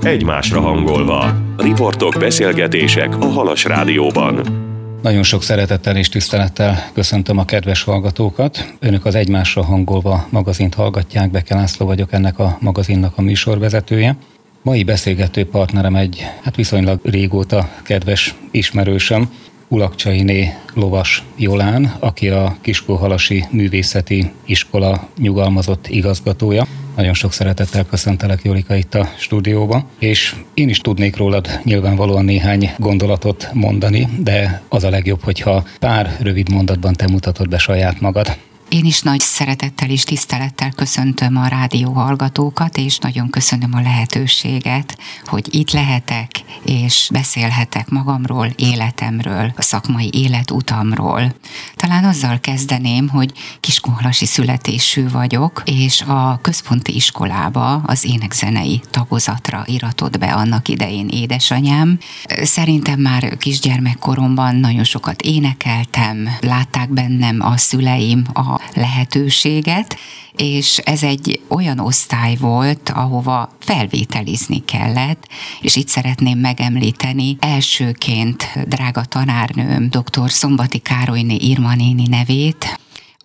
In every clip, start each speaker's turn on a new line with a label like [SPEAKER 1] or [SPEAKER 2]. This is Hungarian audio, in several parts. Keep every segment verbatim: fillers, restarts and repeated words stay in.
[SPEAKER 1] egymásra hangolva. Riportok, beszélgetések a Halas Rádióban.
[SPEAKER 2] Nagyon sok szeretettel és tisztelettel köszöntöm a kedves hallgatókat. Önök az Egymásra hangolva magazint hallgatják, Beke László vagyok, ennek a magazinnak a műsorvezetője. Mai beszélgető partnerem egy hát viszonylag régóta kedves ismerősöm, Ulakcsainé Lovas Jolán, aki a Kiskóhalasi Művészeti Iskola nyugalmazott igazgatója. Nagyon sok szeretettel köszöntelek, Jolika, itt a stúdióban, és én is tudnék rólad nyilvánvalóan néhány gondolatot mondani, de az a legjobb, hogyha pár rövid mondatban te mutatod be saját magad.
[SPEAKER 3] Én is nagy szeretettel és tisztelettel köszöntöm a rádió hallgatókat, és nagyon köszönöm a lehetőséget, hogy itt lehetek, és beszélhetek magamról, életemről, a szakmai életutamról. Talán azzal kezdeném, hogy kiskóhalasi születésű vagyok, és a központi iskolába az énekzenei tagozatra iratott be annak idején édesanyám. Szerintem már kisgyermekkoromban nagyon sokat énekeltem, látták bennem a szüleim a lehetőséget, és ez egy olyan osztály volt, ahova felvételizni kellett, és itt szeretném megemlíteni elsőként drága tanárnőm, dr. Szombati Károlyné Irma néni nevét,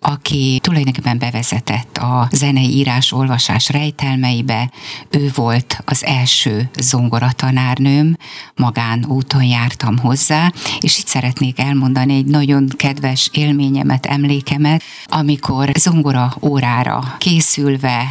[SPEAKER 3] aki tulajdonképpen bevezetett a zenei írás-olvasás rejtelmeibe. Ő volt az első zongoratanárnőm, magánúton jártam hozzá, és itt szeretnék elmondani egy nagyon kedves élményemet, emlékemet, amikor zongora órára készülve,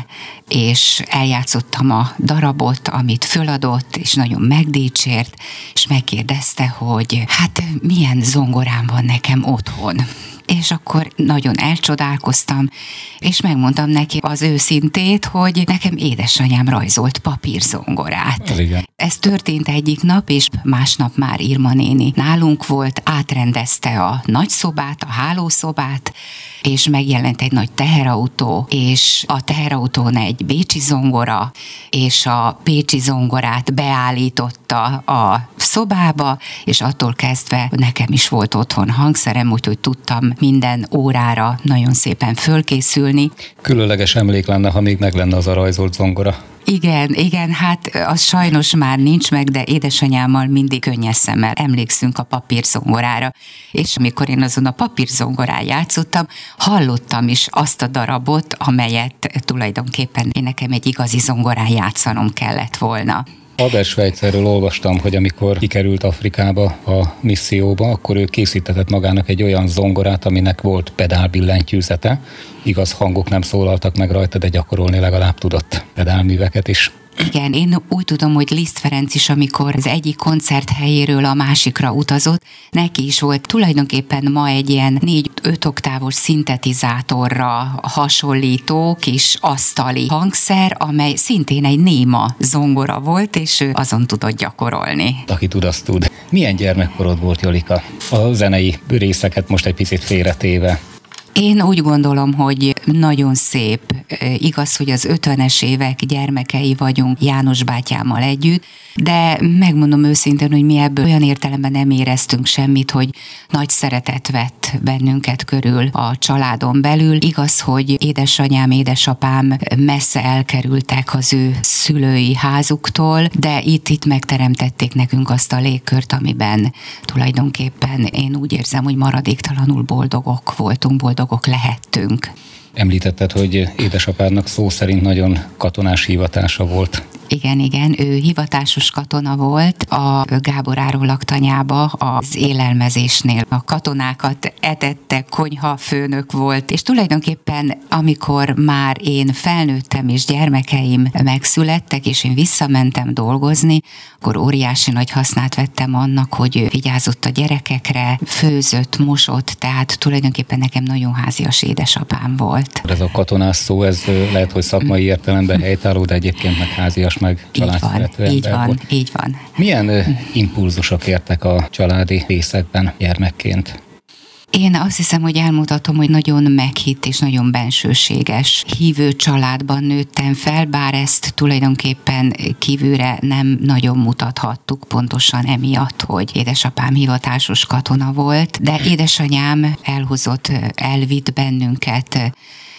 [SPEAKER 3] és eljátszottam a darabot, amit föladott, és nagyon megdicsért, és megkérdezte, hogy hát milyen zongorám van nekem otthon. És akkor nagyon elcsodálkoztam, és megmondtam neki az őszintét, hogy nekem édesanyám rajzolt papírzongorát.
[SPEAKER 2] Ez,
[SPEAKER 3] Ez történt egyik nap, és másnap már Irma néni nálunk volt, átrendezte a nagyszobát, a hálószobát, és megjelent egy nagy teherautó, és a teherautón egy bécsi zongora, és a bécsi zongorát beállította a szobába, és attól kezdve nekem is volt otthon hangszerem, úgyhogy tudtam minden órára nagyon szépen fölkészülni.
[SPEAKER 2] Különleges emlék lenne, ha még meg lenne az a rajzolt zongora.
[SPEAKER 3] Igen, igen, hát az sajnos már nincs meg, de édesanyámmal mindig könnyes szemmel emlékszünk a papírzongorára. És amikor én azon a papírzongorán játszottam, hallottam is azt a darabot, amelyet tulajdonképpen én nekem egy igazi zongorán játszanom kellett volna.
[SPEAKER 2] Albert Schweitzerről olvastam, hogy amikor kikerült Afrikába a misszióba, akkor ő készítetett magának egy olyan zongorát, aminek volt pedálbillentyűzete. Igaz, hangok nem szólaltak meg rajta, de gyakorolni legalább tudott pedálműveket is.
[SPEAKER 3] Igen, én úgy tudom, hogy Liszt Ferenc is, amikor az egyik koncert helyéről a másikra utazott, neki is volt tulajdonképpen ma egy ilyen négy-öt oktávos szintetizátorra hasonlító kis asztali hangszer, amely szintén egy néma zongora volt, és ő azon tudott gyakorolni.
[SPEAKER 2] Aki tud, azt tud. Milyen gyermekkorod volt, Jolika? A zenei részeket most egy picit félretéve.
[SPEAKER 3] Én úgy gondolom, hogy nagyon szép. Igaz, hogy az ötvenes évek gyermekei vagyunk János bátyámmal együtt, de megmondom őszintén, hogy mi ebből olyan értelemben nem éreztünk semmit, hogy nagy szeretet vett bennünket körül a családon belül. Igaz, hogy édesanyám, édesapám messze elkerültek az ő szülői házuktól, de itt-itt megteremtették nekünk azt a légkört, amiben tulajdonképpen én úgy érzem, hogy maradéktalanul boldogok voltunk, boldogok lehettünk.
[SPEAKER 2] Említetted, hogy édesapádnak szó szerint nagyon katonás hivatása volt.
[SPEAKER 3] Igen, igen, ő hivatásos katona volt a Gábor Áró laktanyába, az élelmezésnél. A katonákat etette, konyhafőnök volt, és tulajdonképpen amikor már én felnőttem, és gyermekeim megszülettek, és én visszamentem dolgozni, akkor óriási nagy hasznát vettem annak, hogy vigyázott a gyerekekre, főzött, mosott, tehát tulajdonképpen nekem nagyon házias édesapám volt.
[SPEAKER 2] Ez a katonás szó, ez lehet, hogy szakmai értelemben helytálló, de egyébként meg házias, meg családszerető ember
[SPEAKER 3] így van,
[SPEAKER 2] volt.
[SPEAKER 3] Így van.
[SPEAKER 2] Milyen impulzusok értek a családi részekben gyermekként?
[SPEAKER 3] Én azt hiszem, hogy elmutatom, hogy nagyon meghitt és nagyon bensőséges hívő családban nőttem fel, bár ezt tulajdonképpen kívülre nem nagyon mutathattuk, pontosan emiatt, hogy édesapám hivatásos katona volt, de édesanyám elhozott, elvitt bennünket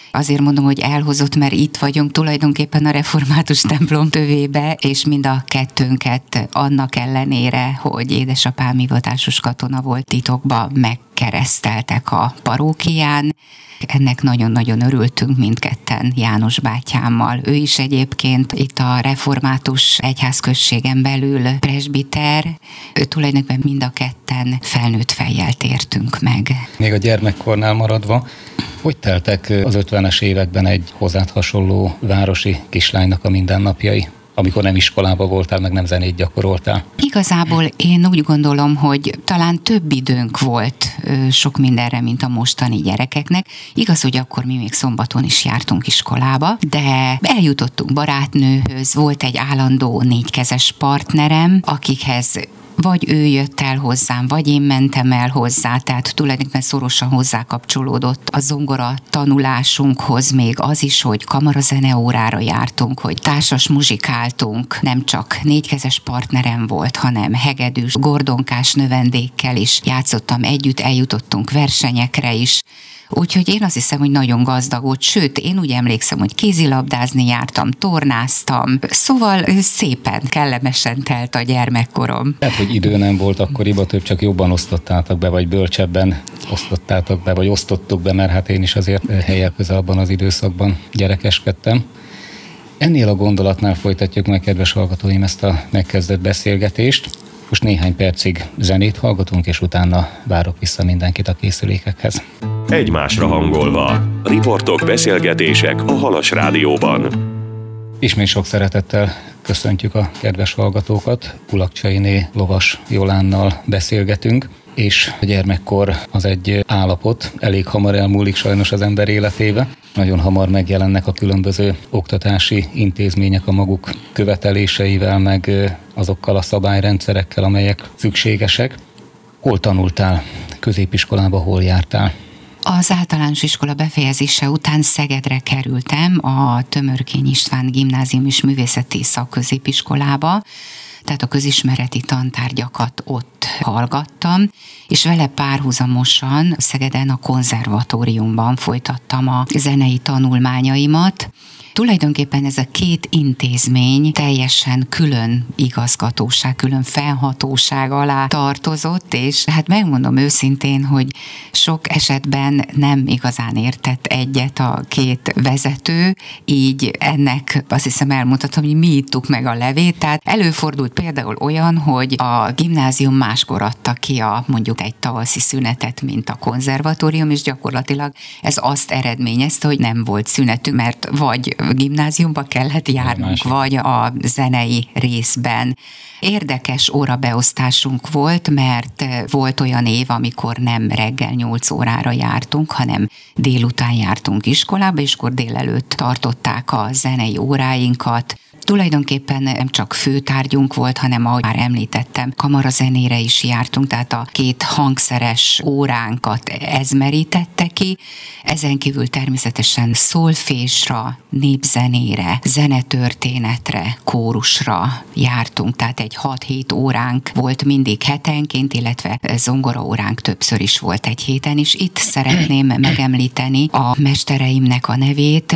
[SPEAKER 3] Azért mondom, hogy elhozott, mert itt vagyunk tulajdonképpen a református templom tövébe, és mind a kettőnket annak ellenére, hogy édesapám hivatásos katona volt, titokba megkereszteltek a parókián. Ennek nagyon-nagyon örültünk mindketten János bátyámmal. Ő is egyébként itt a református egyházközségen belül presbiter. Ő tulajdonképpen mind a ketten felnőtt fejjel tértünk meg.
[SPEAKER 2] Még a gyermekkornál maradva, hogy teltek az ötvenes években egy hozzád hasonló városi kislánynak a mindennapjai, amikor nem iskolába voltál, meg nem zenét gyakoroltál?
[SPEAKER 3] Igazából én úgy gondolom, hogy talán több időnk volt sok mindenre, mint a mostani gyerekeknek. Igaz, hogy akkor mi még szombaton is jártunk iskolába, de eljutottunk barátnőhöz, volt egy állandó négykezes partnerem, akikhez vagy ő jött el hozzám, vagy én mentem el hozzá, tehát tulajdonképpen szorosan hozzá kapcsolódott a zongora tanulásunkhoz még az is, hogy kamarazene órára jártunk, hogy társas muzsikáltunk, nem csak négykezes partnerem volt, hanem hegedűs, gordonkás növendékkel is játszottam együtt, eljutottunk versenyekre is. Úgyhogy én azt hiszem, hogy nagyon gazdag volt, sőt, én úgy emlékszem, hogy kézilabdázni jártam, tornáztam, szóval szépen, kellemesen telt a gyermekkorom.
[SPEAKER 2] Tehát, hogy idő nem volt akkoriban, több csak jobban osztottátok be, vagy bölcsebben osztottátok be, vagy osztottuk be, mert hát én is azért helyel közel abban az időszakban gyerekeskedtem. Ennél a gondolatnál folytatjuk meg, kedves hallgatóim, ezt a megkezdett beszélgetést. Most néhány percig zenét hallgatunk, és utána várok vissza mindenkit a készülékekhez.
[SPEAKER 1] Egymásra hangolva. Riportok, beszélgetések a Halas Rádióban.
[SPEAKER 2] Ismét sok szeretettel köszöntjük a kedves hallgatókat. Kulakcsainé Lovas Jolánnal beszélgetünk, és a gyermekkor az egy állapot, elég hamar elmúlik sajnos az ember életébe. Nagyon hamar megjelennek a különböző oktatási intézmények a maguk követeléseivel, meg azokkal a szabályrendszerekkel, amelyek szükségesek. Hol tanultál? Középiskolába hol jártál?
[SPEAKER 3] Az általános iskola befejezése után Szegedre kerültem a Tömörkény István Gimnázium és Művészeti Szakközépiskolába, tehát a közismereti tantárgyakat ott hallgattam, és vele párhuzamosan Szegeden a konzervatóriumban folytattam a zenei tanulmányaimat. Tulajdonképpen ez a két intézmény teljesen külön igazgatóság, külön felhatóság alá tartozott, és hát megmondom őszintén, hogy sok esetben nem igazán értett egyet a két vezető, így ennek azt hiszem elmondhatom, hogy mi ittuk meg a levét, tehát előfordult például olyan, hogy a gimnázium máskor adta ki a mondjuk egy tavaszi szünetet, mint a konzervatórium, és gyakorlatilag ez azt eredményezte, hogy nem volt szünetünk, mert vagy gimnáziumba kellett járnunk, vagy a zenei részben. Érdekes órabeosztásunk volt, mert volt olyan év, amikor nem reggel nyolc órára jártunk, hanem délután jártunk iskolába, és akkor délelőtt tartották a zenei óráinkat. Tulajdonképpen nem csak főtárgyunk volt, hanem ahogy már említettem, kamarazenére is jártunk, tehát a két hangszeres óránkat ez merítette ki. Ezen kívül természetesen szolfésra, népzenére, zenetörténetre, kórusra jártunk, tehát egy hat-hét óránk volt mindig hetenként, illetve zongora óránk többször is volt egy héten, és itt szeretném megemlíteni a mestereimnek a nevét.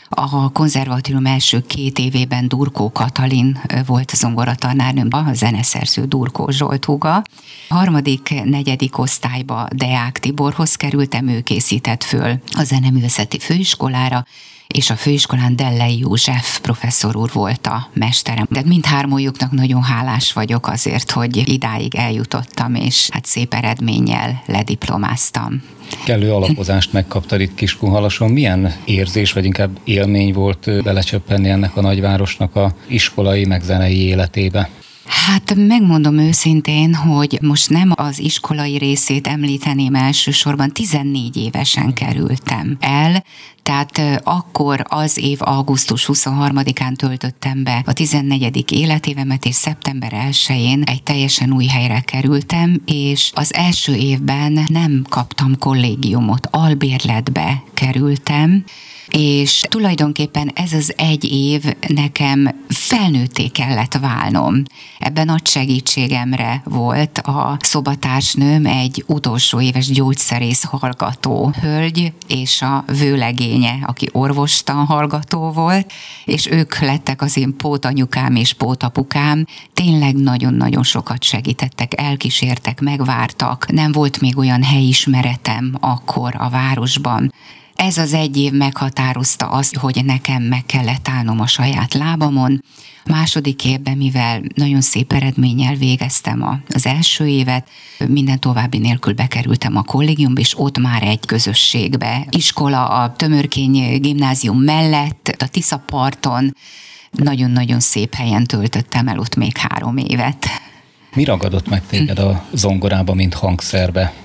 [SPEAKER 3] A konzervatórium első két évében Durkó Katalin volt a zongoratanárnőm, a zeneszerző Durkó Zsolt húga. A harmadik, negyedik osztályba Deák Tiborhoz kerültem, ő készített föl a zeneművészeti főiskolára, és a főiskolán Dellei József professzor úr volt a mesterem. De mindhármójuknak nagyon hálás vagyok azért, hogy idáig eljutottam, és hát szép eredménnyel lediplomáztam.
[SPEAKER 2] Kellő alapozást megkaptad itt Kiskunhalason. Milyen érzés, vagy inkább élmény volt belecsöppenni ennek a nagyvárosnak a iskolai, meg zenei életébe?
[SPEAKER 3] Hát megmondom őszintén, hogy most nem az iskolai részét említeném elsősorban, tizennégy évesen kerültem el, tehát akkor az év augusztus huszonharmadikán töltöttem be a tizennegyedik életévemet, és szeptember elsején egy teljesen új helyre kerültem, és az első évben nem kaptam kollégiumot, albérletbe kerültem, és tulajdonképpen ez az egy év nekem felnőtté kellett válnom. Ebben nagy segítségemre volt a szobatársnőm, egy utolsó éves gyógyszerész hallgató hölgy, és a vőlegény törvénye, aki orvostan hallgató volt, és ők lettek az én pótanyukám és pótapukám. Tényleg nagyon-nagyon sokat segítettek, elkísértek, megvártak. Nem volt még olyan helyismeretem akkor a városban. Ez az egy év meghatározta azt, hogy nekem meg kellett állnom a saját lábamon. Második évben, mivel nagyon szép eredménnyel végeztem az első évet, minden további nélkül bekerültem a kollégiumba, és ott már egy közösségbe. Iskola a Tömörkény gimnázium mellett, a Tiszaparton, nagyon-nagyon szép helyen töltöttem el ott még három évet.
[SPEAKER 2] Mi ragadott meg téged a zongorába, mint hangszerbe?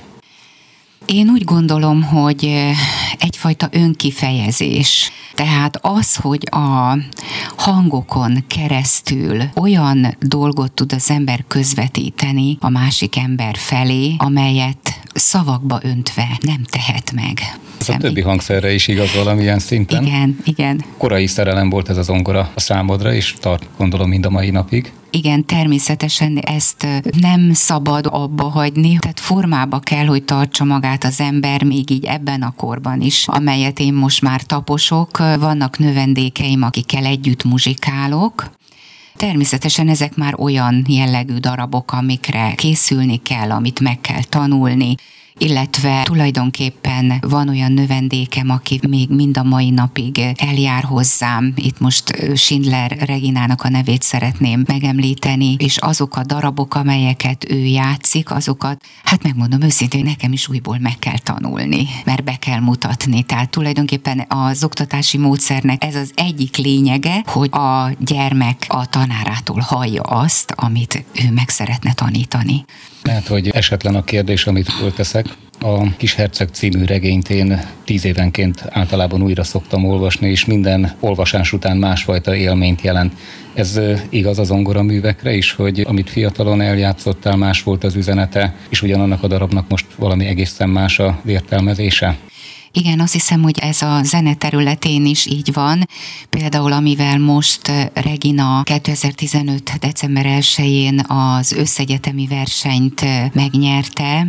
[SPEAKER 3] Én úgy gondolom, hogy egyfajta önkifejezés. Tehát az, hogy a hangokon keresztül olyan dolgot tud az ember közvetíteni a másik ember felé, amelyet szavakba öntve nem tehet meg.
[SPEAKER 2] Ez a többi hangszerre is igaz valamilyen szinten?
[SPEAKER 3] Igen, igen.
[SPEAKER 2] Korai szerelem volt ez a zongora a számodra, és tart, gondolom, mind a mai napig.
[SPEAKER 3] Igen, természetesen ezt nem szabad abba hagyni, tehát formába kell, hogy tartsa magát az ember még így ebben a korban is, amelyet én most már taposok. Vannak növendékeim, akikkel együtt muzsikálok. Természetesen ezek már olyan jellegű darabok, amikre készülni kell, amit meg kell tanulni, illetve tulajdonképpen van olyan növendékem, aki még mind a mai napig eljár hozzám. Itt most Schindler Reginának a nevét szeretném megemlíteni, és azok a darabok, amelyeket ő játszik, azokat, hát megmondom őszintén, nekem is újból meg kell tanulni, mert be kell mutatni. Tehát tulajdonképpen az oktatási módszernek ez az egyik lényege, hogy a gyermek a tanárától hallja azt, amit ő meg szeretne tanítani.
[SPEAKER 2] Lehet, hogy esetlen a kérdés, amit fölteszek. A Kisherceg című regényt én tíz évenként általában újra szoktam olvasni, és minden olvasás után másfajta élményt jelent. Ez igaz a zongoraművekre is, hogy amit fiatalon eljátszottál, más volt az üzenete, és ugyanannak a darabnak most valami egészen más a értelmezése?
[SPEAKER 3] Igen, azt hiszem, hogy ez a zene területén is így van. Például amivel most Regina kétezer-tizenöt. december elsején az összegyetemi versenyt megnyerte,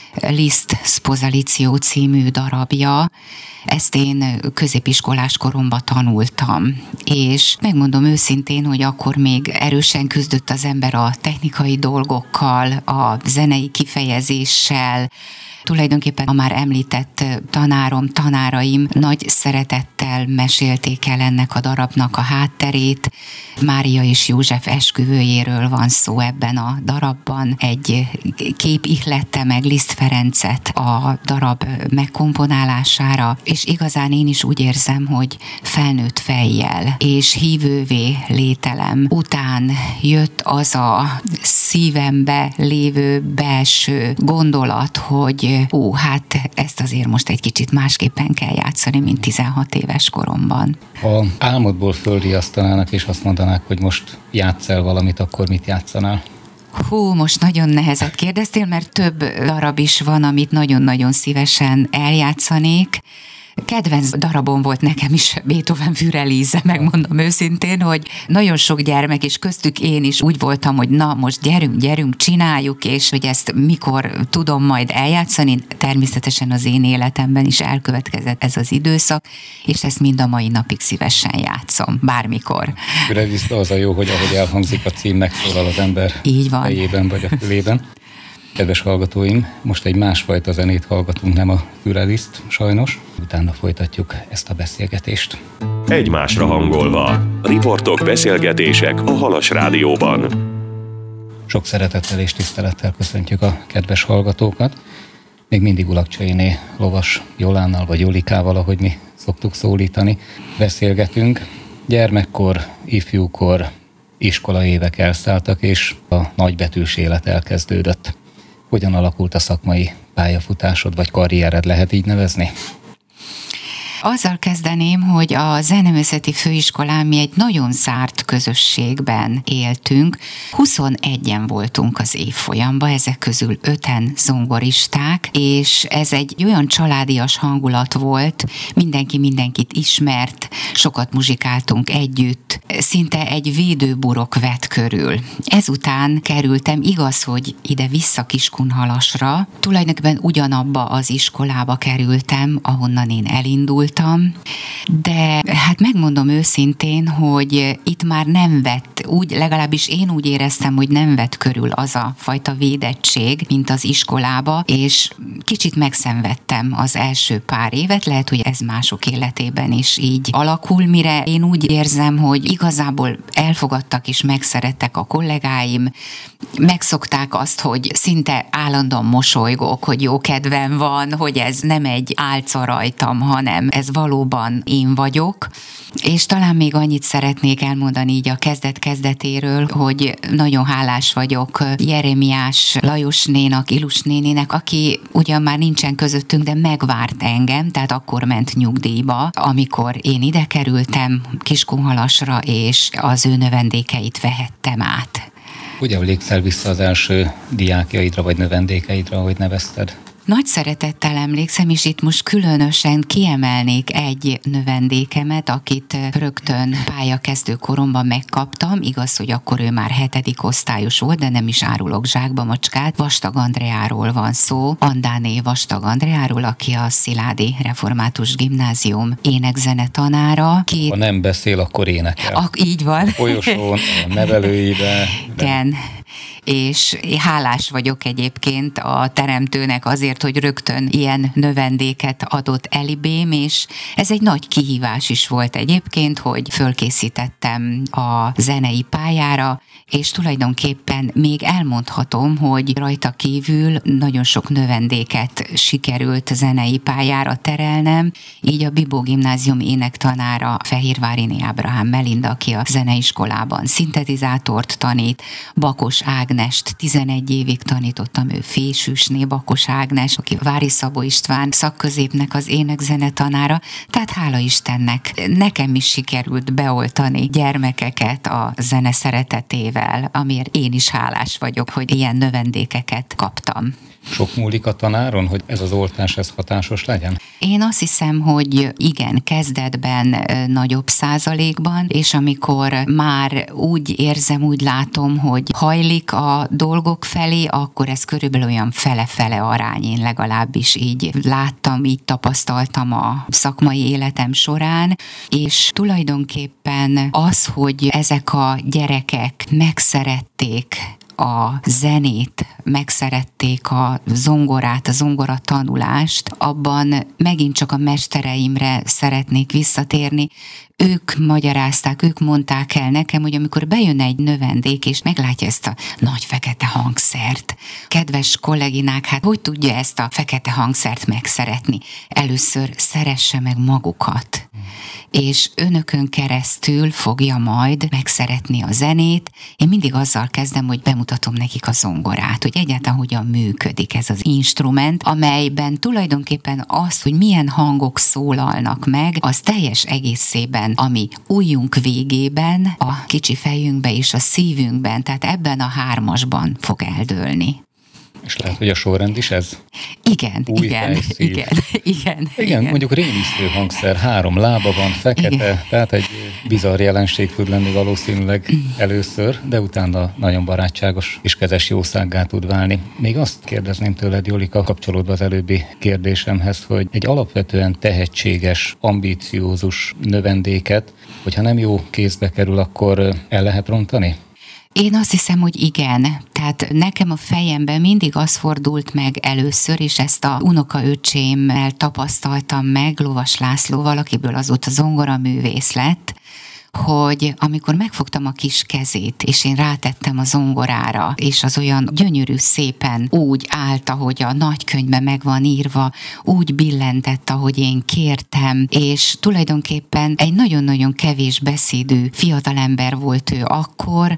[SPEAKER 3] Liszt Sposalizio című darabja. Ezt én középiskolás koromban tanultam, és megmondom őszintén, hogy akkor még erősen küzdött az ember a technikai dolgokkal, a zenei kifejezéssel. Tulajdonképpen a már említett tanárom, tanáraim nagy szeretettel mesélték el ennek a darabnak a hátterét. Mária és József esküvőjéről van szó ebben a darabban. Egy kép ihlette meg Liszt Ferencet a darab megkomponálására, és igazán én is úgy érzem, hogy felnőtt fejjel és hívővé lételem után jött az a szívembe lévő belső gondolat, hogy ó, hát ezt azért most egy kicsit másképpen kell játszani, mint tizenhat éves koromban.
[SPEAKER 2] Ha álmodból fölriasztanának, és azt mondanák, hogy most játsz el valamit, akkor mit játszanál?
[SPEAKER 3] Hú, most nagyon nehezet kérdeztél, mert több darab is van, amit nagyon-nagyon szívesen eljátszanék. Kedvenc darabom volt nekem is Beethoven Fürelíze, megmondom őszintén, hogy nagyon sok gyermek, és köztük én is úgy voltam, hogy na, most gyerünk, gyerünk, csináljuk, és hogy ezt mikor tudom majd eljátszani. Természetesen az én életemben is elkövetkezett ez az időszak, és ezt mind a mai napig szívesen játszom, bármikor.
[SPEAKER 2] Fürelíze az a jó, hogy ahogy elhangzik a cím, megszólal az ember
[SPEAKER 3] így van.
[SPEAKER 2] Fejében vagy a fülében. Kedves hallgatóim, most egy másfajta zenét hallgatunk, nem a Fürelízt, sajnos. Utána folytatjuk ezt a beszélgetést.
[SPEAKER 1] Egymásra hangolva. Riportok, beszélgetések a Halas Rádióban.
[SPEAKER 2] Sok szeretettel és tisztelettel köszöntjük a kedves hallgatókat. Még mindig Ulakcsainé Lovas Jolánnal vagy Jolikával, ahogy mi szoktuk szólítani, beszélgetünk. Gyermekkor, ifjúkor, iskola évek elszálltak, és a nagybetűs élet elkezdődött. Hogyan alakult a szakmai pályafutásod, vagy karriered, lehet így nevezni?
[SPEAKER 3] Azzal kezdeném, hogy a Zeneművészeti Főiskolán mi egy nagyon zárt közösségben éltünk. huszonegyen voltunk az évfolyamban, ezek közül öten zongoristák, és ez egy olyan családias hangulat volt, mindenki mindenkit ismert, sokat muzsikáltunk együtt, szinte egy védőburok vett körül. Ezután kerültem, igaz, hogy ide-vissza Kiskunhalasra, tulajdonképpen ugyanabba az iskolába kerültem, ahonnan én elindultam, voltam, de hát megmondom őszintén, hogy itt már nem vett, úgy legalábbis én úgy éreztem, hogy nem vett körül az a fajta védettség, mint az iskolába, és kicsit megszenvedtem az első pár évet, lehet, hogy ez mások életében is így alakul, mire én úgy érzem, hogy igazából elfogadtak és megszerettek a kollégáim, megszokták azt, hogy szinte állandóan mosolygok, hogy jó kedvem van, hogy ez nem egy álca rajtam, hanem ez valóban én vagyok. És talán még annyit szeretnék elmondani így a kezdet-kezdetéről, hogy nagyon hálás vagyok Jeremiás Lajos nénak, Ilus néninek, aki ugyan már nincsen közöttünk, de megvárt engem, tehát akkor ment nyugdíjba, amikor én ide kerültem Kiskunhalasra, és az ő növendékeit vehettem át.
[SPEAKER 2] Hogy emlékszel vissza az első diákjaidra vagy növendékeidra, ahogy nevezted?
[SPEAKER 3] Nagy szeretettel emlékszem, és itt most különösen kiemelnék egy növendékemet, akit rögtön pályakezdő koromban megkaptam. Igaz, hogy akkor ő már hetedik osztályos volt, de nem is árulok zsákba macskát. Vastag Andreáról van szó, Andáné Vastag Andreáról, aki a Sziládi Református Gimnázium énekzene tanára. Két...
[SPEAKER 2] Ha nem beszél, akkor énekel.
[SPEAKER 3] Ak- így van.
[SPEAKER 2] A folyosón, a nevelőibe.
[SPEAKER 3] Igen. És hálás vagyok egyébként a teremtőnek azért, hogy rögtön ilyen növendéket adott elibém, és ez egy nagy kihívás is volt egyébként, hogy fölkészítettem a zenei pályára, és tulajdonképpen még elmondhatom, hogy rajta kívül nagyon sok növendéket sikerült zenei pályára terelnem, így a Bibó Gimnázium énektanára Fehérváriné Ábrahám Melinda, aki a zeneiskolában szintetizátort tanít, Bakos Ágnest tizenegy évig tanítottam, ő fésűsné, Bakos Ágnes, aki Vári Szabó István szakközépnek az énekzene tanára, tehát hála Istennek nekem is sikerült beoltani gyermekeket a zene szeretetével, amiért én is hálás vagyok, hogy ilyen növendékeket kaptam.
[SPEAKER 2] Sok múlik a tanáron, hogy ez az oltás ez hatásos legyen?
[SPEAKER 3] Én azt hiszem, hogy igen, kezdetben nagyobb százalékban, és amikor már úgy érzem, úgy látom, hogy hajlik a dolgok felé, akkor ez körülbelül olyan fele-fele arány, én legalábbis így láttam, így tapasztaltam a szakmai életem során, és tulajdonképpen az, hogy ezek a gyerekek megszerették a zenét, megszerették a zongorát, a zongora tanulást, abban megint csak a mestereimre szeretnék visszatérni. Ők magyarázták, ők mondták el nekem, hogy amikor bejön egy növendék, és meglátja ezt a nagy fekete hangszert, kedves kolléginák, hát hogy tudja ezt a fekete hangszert megszeretni? Először szeresse meg magukat, és önökön keresztül fogja majd megszeretni a zenét. Én mindig azzal kezdem, hogy bemutatom nekik a zongorát, hogy egyáltalán hogyan működik ez az instrument, amelyben tulajdonképpen az, hogy milyen hangok szólalnak meg, az teljes egészében, ami ujjunk végében, a kicsi fejünkbe és a szívünkben, tehát ebben a hármasban fog eldőlni.
[SPEAKER 2] És lehet, hogy a sorrend is ez?
[SPEAKER 3] Igen,
[SPEAKER 2] Új
[SPEAKER 3] igen,
[SPEAKER 2] fejszív.
[SPEAKER 3] igen, igen,
[SPEAKER 2] igen.
[SPEAKER 3] igen.
[SPEAKER 2] Mondjuk rémisztő hangszer, három lába van, fekete, igen. Tehát egy bizarr jelenség tud lenni valószínűleg először, de utána nagyon barátságos és kezes jószággá tud válni. Még azt kérdezném tőled, Jolika, kapcsolódva az előbbi kérdésemhez, hogy egy alapvetően tehetséges, ambíciózus növendéket, hogyha nem jó kézbe kerül, akkor el lehet rontani?
[SPEAKER 3] Én azt hiszem, hogy igen. Tehát nekem a fejemben mindig az fordult meg először, és ezt a unokaöcsémmel tapasztaltam meg, Lovas Lászlóval, akiből azóta zongoraművész lett, hogy amikor megfogtam a kis kezét, és én rátettem a zongorára, és az olyan gyönyörű szépen úgy állt, ahogy a nagykönyvben meg van írva, úgy billentett, ahogy én kértem, és tulajdonképpen egy nagyon-nagyon kevés beszédű fiatalember volt ő akkor,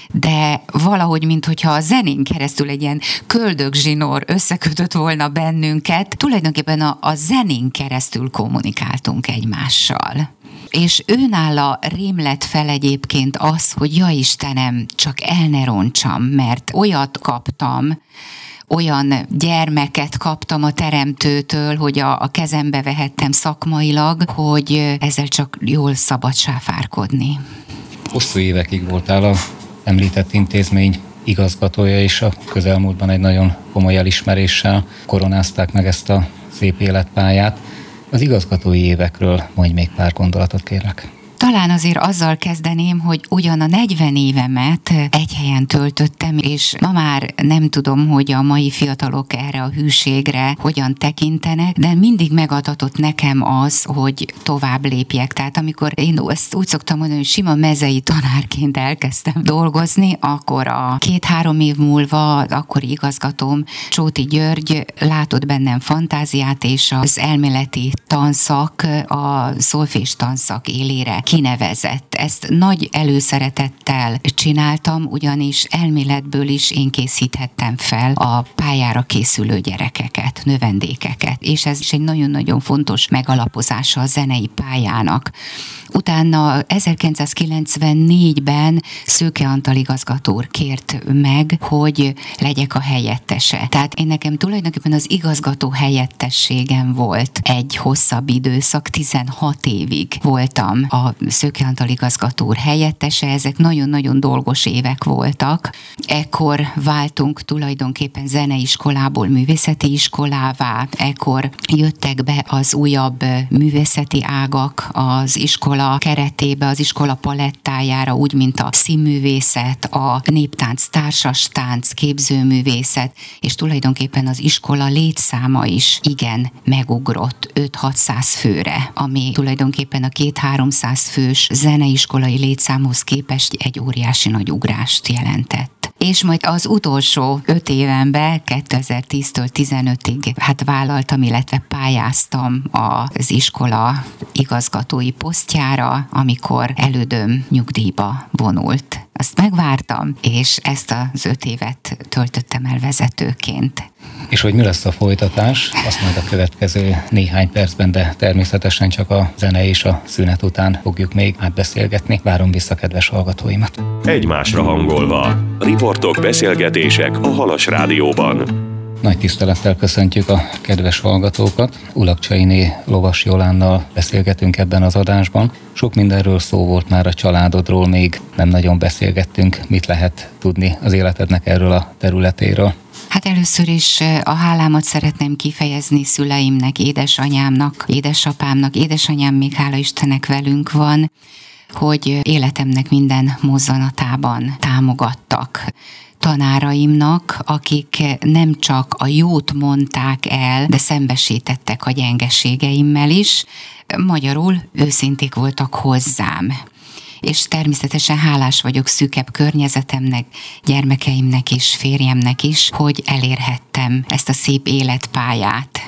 [SPEAKER 3] de valahogy, minthogyha a zenén keresztül egy ilyen köldögzsinór összekötött volna bennünket, tulajdonképpen a, a zenén keresztül kommunikáltunk egymással. És őnála rém lett fel egyébként az, hogy ja Istenem, csak el ne rontsam, mert olyat kaptam, olyan gyermeket kaptam a teremtőtől, hogy a, a kezembe vehettem szakmailag, hogy ezzel csak jól szabad sáfárkodni.
[SPEAKER 2] Hosszú évekig voltál a említett intézmény igazgatója, és a közelmúltban egy nagyon komoly elismeréssel koronázták meg ezt a szép életpályát. Az igazgatói évekről mondj még pár gondolatot, kérlek.
[SPEAKER 3] Talán azért azzal kezdeném, hogy ugyan a negyven évemet egy helyen töltöttem, és ma már nem tudom, hogy a mai fiatalok erre a hűségre hogyan tekintenek, de mindig megadatott nekem az, hogy tovább lépjek. Tehát amikor én ezt úgy szoktam mondani, hogy sima mezei tanárként elkezdtem dolgozni, akkor a két-három év múlva akkori igazgatóm, Csóti György látott bennem fantáziát, és az elméleti tanszak, a szolfés tanszak élére kinevezett. Ezt nagy előszeretettel csináltam, ugyanis elméletből is én készíthettem fel a pályára készülő gyerekeket, növendékeket, és ez is egy nagyon-nagyon fontos megalapozása a zenei pályának. Utána ezerkilencszázkilencvennégyben Szőke Antal igazgató úr kért meg, hogy legyek a helyettese. Tehát én nekem tulajdonképpen az igazgató helyettességem volt egy hosszabb időszak, tizenhat évig voltam a Szőke Antal igazgató úr helyettese, ezek nagyon-nagyon dolgos évek voltak. Ekkor váltunk tulajdonképpen zeneiskolából művészeti iskolává, ekkor jöttek be az újabb művészeti ágak az iskola keretébe, az iskola palettájára, úgy, mint a színművészet, a néptánc, társastánc, képzőművészet, és tulajdonképpen az iskola létszáma is igen megugrott öt-hatszáz főre, ami tulajdonképpen a két-háromszáz fős zeneiskolai létszámhoz képest egy óriási nagy ugrást jelentett. És majd az utolsó öt évenben, kétezer-tíztől tizenötig hát vállaltam, illetve pályáztam az iskola igazgatói posztjára, amikor elődöm nyugdíjba vonult. Azt megvártam, és ezt az öt évet töltöttem el vezetőként.
[SPEAKER 2] És hogy mi lesz a folytatás, azt majd a következő néhány percben, de természetesen csak a zene és a szünet után fogjuk még átbeszélgetni. Várom vissza kedves hallgatóimat.
[SPEAKER 1] Egymásra hangolva. Riportok, beszélgetések a Halas Rádióban.
[SPEAKER 2] Nagy tisztelettel köszöntjük a kedves hallgatókat. Ulakcsainé Lovas Jolánnal beszélgetünk ebben az adásban. Sok mindenről szó volt már a családodról, még nem nagyon beszélgettünk. Mit lehet tudni az életednek erről a területéről?
[SPEAKER 3] Hát először is a hálámat szeretném kifejezni szüleimnek, édesanyámnak, édesapámnak. Édesanyám még hála Istennek velünk van, hogy életemnek minden mozzanatában támogattak. Tanáraimnak, akik nem csak a jót mondták el, de szembesítettek a gyengeségeimmel is, magyarul őszinték voltak hozzám. És természetesen hálás vagyok szűkebb környezetemnek, gyermekeimnek és férjemnek is, hogy elérhettem ezt a szép életpályát.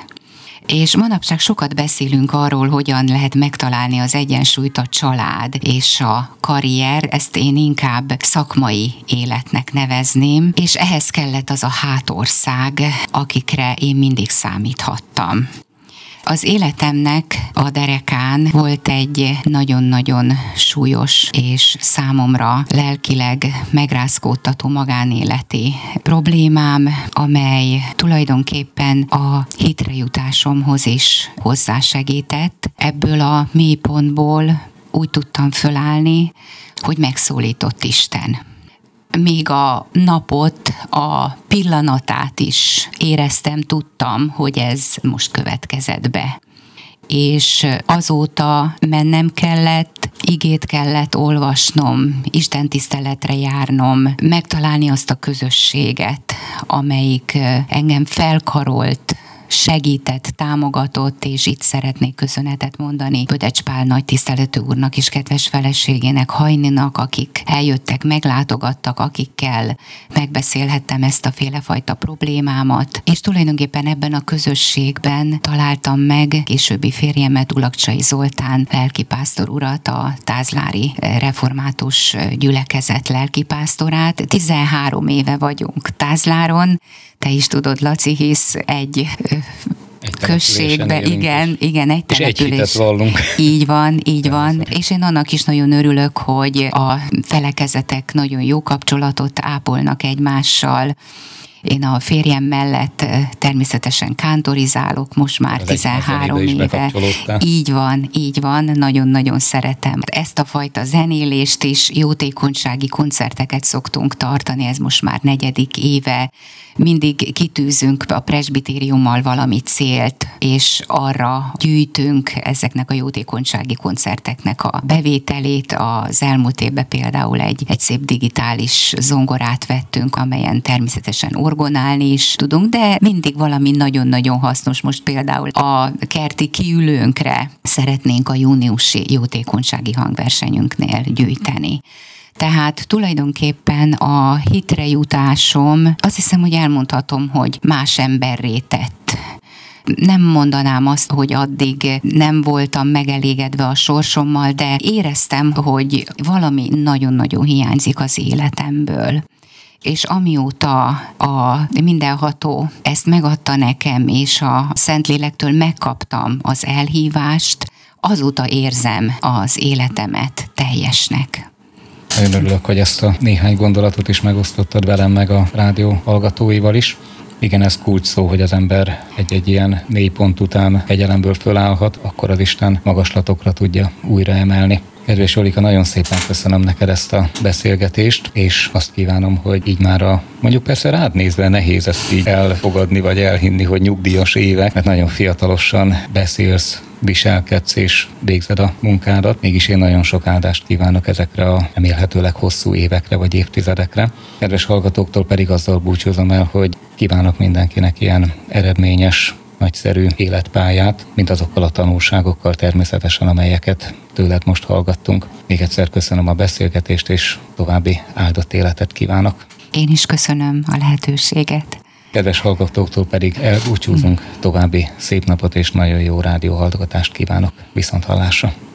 [SPEAKER 3] És manapság sokat beszélünk arról, hogyan lehet megtalálni az egyensúlyt a család és a karrier, ezt én inkább szakmai életnek nevezném, és ehhez kellett az a hátország, akikre én mindig számíthattam. Az életemnek a derekán volt egy nagyon-nagyon súlyos és számomra lelkileg megrázkódtató magánéleti problémám, amely tulajdonképpen a hitrejutásomhoz is hozzásegített. Ebből a mélypontból úgy tudtam fölállni, hogy megszólított Isten. Még a napot, a pillanatát is éreztem, tudtam, hogy ez most következett be. És azóta mennem kellett, igét kellett olvasnom, istentiszteletre járnom, megtalálni azt a közösséget, amelyik engem felkarolt, segített, támogatott, és itt szeretnék köszönetet mondani Bödecs Pál nagy tiszteletű úrnak és kedves feleségének, Hajninak, akik eljöttek, meglátogattak, akikkel megbeszélhettem ezt a félefajta problémámat, és tulajdonképpen ebben a közösségben találtam meg későbbi férjemet, Ulakcsai Zoltán lelkipásztor urat, a tázlári református gyülekezet lelkipásztorát. tizenhárom éve vagyunk Tázláron, te is tudod, Laci, hisz egy, egy községbe, igen, igen, egy település.
[SPEAKER 2] És egy hitet vallunk.
[SPEAKER 3] Így van, így van, és én annak is nagyon örülök, hogy a felekezetek nagyon jó kapcsolatot ápolnak egymással, Én a férjem mellett természetesen kántorizálok, most már
[SPEAKER 2] az
[SPEAKER 3] tizenhárom éve. Így van, így van, nagyon-nagyon szeretem. Ezt a fajta zenélést is, jótékonysági koncerteket szoktunk tartani, ez most már negyedik éve. Mindig kitűzünk a presbitériummal valami célt, és arra gyűjtünk ezeknek a jótékonysági koncerteknek a bevételét. Az elmúlt évben például egy, egy szép digitális zongorát vettünk, amelyen természetesen orgonálni is tudunk, de mindig valami nagyon-nagyon hasznos. Most például a kerti kiülőnkre szeretnénk a júniusi jótékonysági hangversenyünknél gyűjteni. Tehát tulajdonképpen a hitre jutásom, azt hiszem, hogy elmondhatom, hogy más emberré tett. Nem mondanám azt, hogy addig nem voltam megelégedve a sorsommal, de éreztem, hogy valami nagyon-nagyon hiányzik az életemből. És amióta a mindenható ezt megadta nekem, és a Szentlélektől megkaptam az elhívást, azóta érzem az életemet teljesnek.
[SPEAKER 2] Nagyon örülök, hogy ezt a néhány gondolatot is megosztottad velem, meg a rádió hallgatóival is. Igen, ez kulcs szó, hogy az ember egy-egy ilyen mély pont után kegyelemből fölállhat, akkor az Isten magaslatokra tudja újra emelni. Kedves Jolika, nagyon szépen köszönöm neked ezt a beszélgetést, és azt kívánom, hogy így már a, mondjuk persze rád nézve nehéz ezt így elfogadni, vagy elhinni, hogy nyugdíjas évek, mert nagyon fiatalosan beszélsz, viselkedsz és végzed a munkádat. Mégis én nagyon sok áldást kívánok ezekre a remélhetőleg hosszú évekre vagy évtizedekre. Kedves hallgatóktól pedig azzal búcsúzom el, hogy kívánok mindenkinek ilyen eredményes, nagyszerű életpályát, mint azokkal a tanulságokkal természetesen, amelyeket tőled most hallgattunk. Még egyszer köszönöm a beszélgetést, és további áldott életet kívánok.
[SPEAKER 3] Én is köszönöm a lehetőséget.
[SPEAKER 2] Kedves hallgatóktól pedig elbúcsúzunk, további szép napot és nagyon jó rádióhallgatást kívánok. Viszonthallásra!